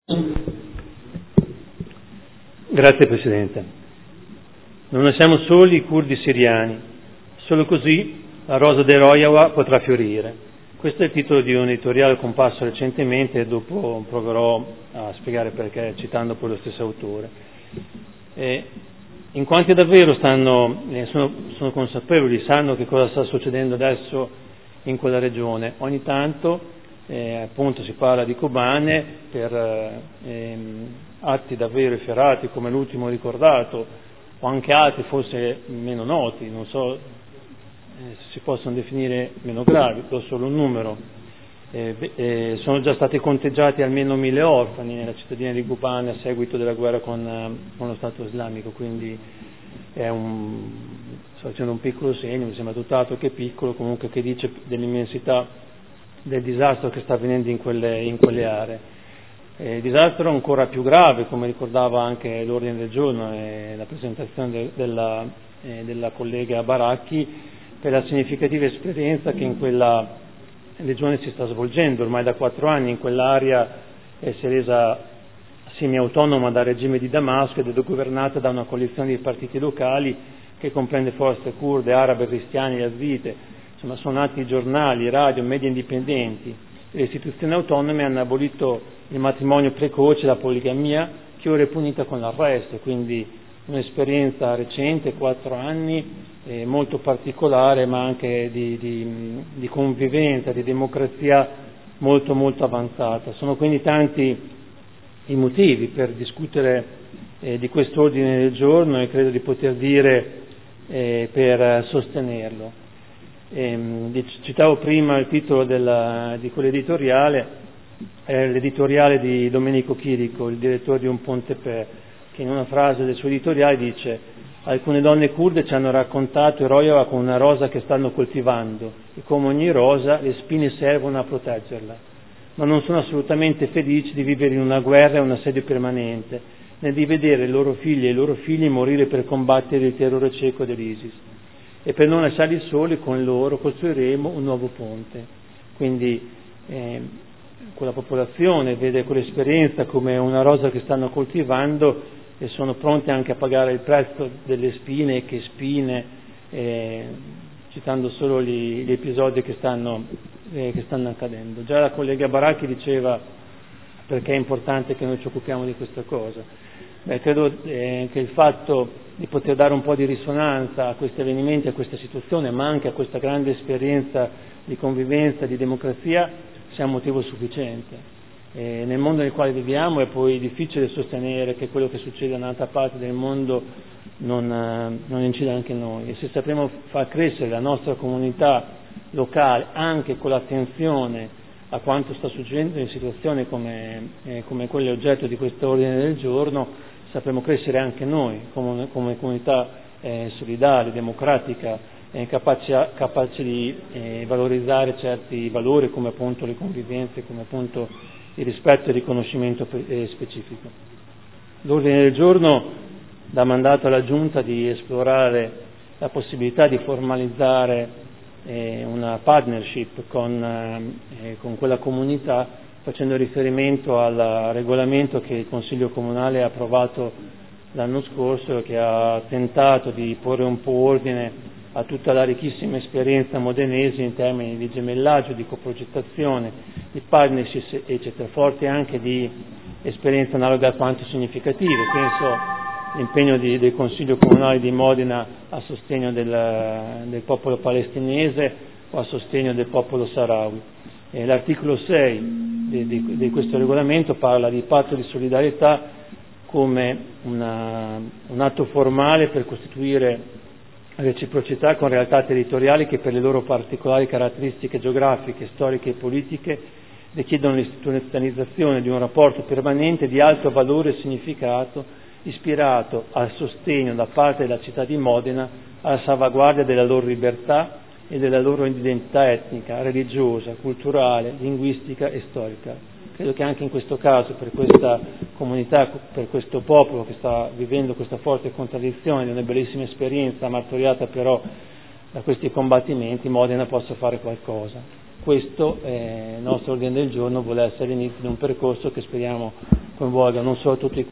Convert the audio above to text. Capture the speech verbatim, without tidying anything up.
Grazie Presidente. Non siamo soli i curdi siriani, solo così la rosa del Rojava potrà fiorire. Questo è il titolo di un editoriale comparso recentemente e dopo proverò a spiegare perché, citando poi lo stesso autore. E in quanti davvero stanno, eh, sono, sono consapevoli, sanno che cosa sta succedendo adesso in quella regione. Ogni tanto eh, appunto si parla di Kobane per eh, ehm, atti davvero efferati come l'ultimo ricordato, o anche altri forse meno noti, non so eh, se si possono definire meno gravi, do solo un numero. Eh, eh, sono già stati conteggiati almeno mille orfani nella cittadina di Kobane a seguito della guerra con, eh, con lo Stato islamico, quindi è un, sto facendo un piccolo segno, mi sembra tutt'altro che piccolo, comunque che dice dell'immensità del disastro che sta avvenendo in quelle, in quelle aree. Eh, il disastro ancora più grave, come ricordava anche l'ordine del giorno e la presentazione de, della, eh, della collega Baracchi, per la significativa esperienza che in quella regione si sta svolgendo. Ormai da quattro anni in quell'area eh, si è resa semi-autonoma dal regime di Damasco ed è governata da una coalizione di partiti locali che comprende forze kurde, arabe, cristiane e yazide. Insomma, sono nati giornali, radio, media indipendenti. Le istituzioni autonome hanno abolito il matrimonio precoce, la poligamia, che ora è punita con l'arresto, quindi un'esperienza recente, quattro anni, eh, molto particolare, ma anche di, di, di convivenza, di democrazia molto molto avanzata. Sono quindi tanti i motivi per discutere eh, di quest'ordine del giorno e credo di poter dire eh, per sostenerlo. Eh, citavo prima il titolo della, di quell'editoriale, è l'editoriale di Domenico Chirico, il direttore di Un Pontepè, che in una frase del suo editoriale dice: alcune donne kurde ci hanno raccontato il Rojava come una rosa che stanno coltivando e come ogni rosa le spine servono a proteggerla, ma non sono assolutamente felici di vivere in una guerra e un assedio permanente, né di vedere i loro figli e i loro figli morire per combattere il terrore cieco dell'ISIS. E per non lasciarli soli, con loro costruiremo un nuovo ponte. Quindi eh, quella popolazione vede quell'esperienza come una rosa che stanno coltivando e sono pronti anche a pagare il prezzo delle spine e che spine, eh, citando solo gli, gli episodi che stanno, eh, che stanno accadendo. Già la collega Baracchi diceva perché è importante che noi ci occupiamo di questa cosa. Beh, credo eh, che il fatto di poter dare un po' di risonanza a questi avvenimenti, a questa situazione, ma anche a questa grande esperienza di convivenza, di democrazia, sia un motivo sufficiente. E nel mondo nel quale viviamo è poi difficile sostenere che quello che succede da un'altra parte del mondo non, eh, non incida anche noi. E se sapremo far crescere la nostra comunità locale anche con l'attenzione a quanto sta succedendo in situazioni come, eh, come quelle oggetto di questo ordine del giorno, sapremo crescere anche noi come, come comunità eh, solidale, democratica, eh, capace, capace di eh, valorizzare certi valori come appunto le convivenze, come appunto il rispetto e il riconoscimento eh, specifico. L'ordine del giorno dà mandato alla Giunta di esplorare la possibilità di formalizzare eh, una partnership con, eh, con quella comunità, facendo riferimento al regolamento che il Consiglio Comunale ha approvato l'anno scorso, che ha tentato di porre un po' ordine a tutta la ricchissima esperienza modenese in termini di gemellaggio, di coprogettazione, di partnership, eccetera, forti anche di esperienze analoghe alquanto significative. Penso all'impegno di, del Consiglio Comunale di Modena a sostegno del, del popolo palestinese o a sostegno del popolo sahrawi. Eh, l'articolo sei di, di, di questo regolamento parla di patto di solidarietà come una, un atto formale per costituire reciprocità con realtà territoriali che per le loro particolari caratteristiche geografiche, storiche e politiche richiedono l'istituzionalizzazione di un rapporto permanente di alto valore e significato ispirato al sostegno da parte della città di Modena alla salvaguardia della loro libertà e della loro identità etnica, religiosa, culturale, linguistica e storica. Credo che anche in questo caso, per questa comunità, per questo popolo che sta vivendo questa forte contraddizione di una bellissima esperienza martoriata però da questi combattimenti, Modena possa fare qualcosa. Questo, eh, il nostro ordine del giorno, vuole essere l'inizio di un percorso che speriamo coinvolga non solo tutti i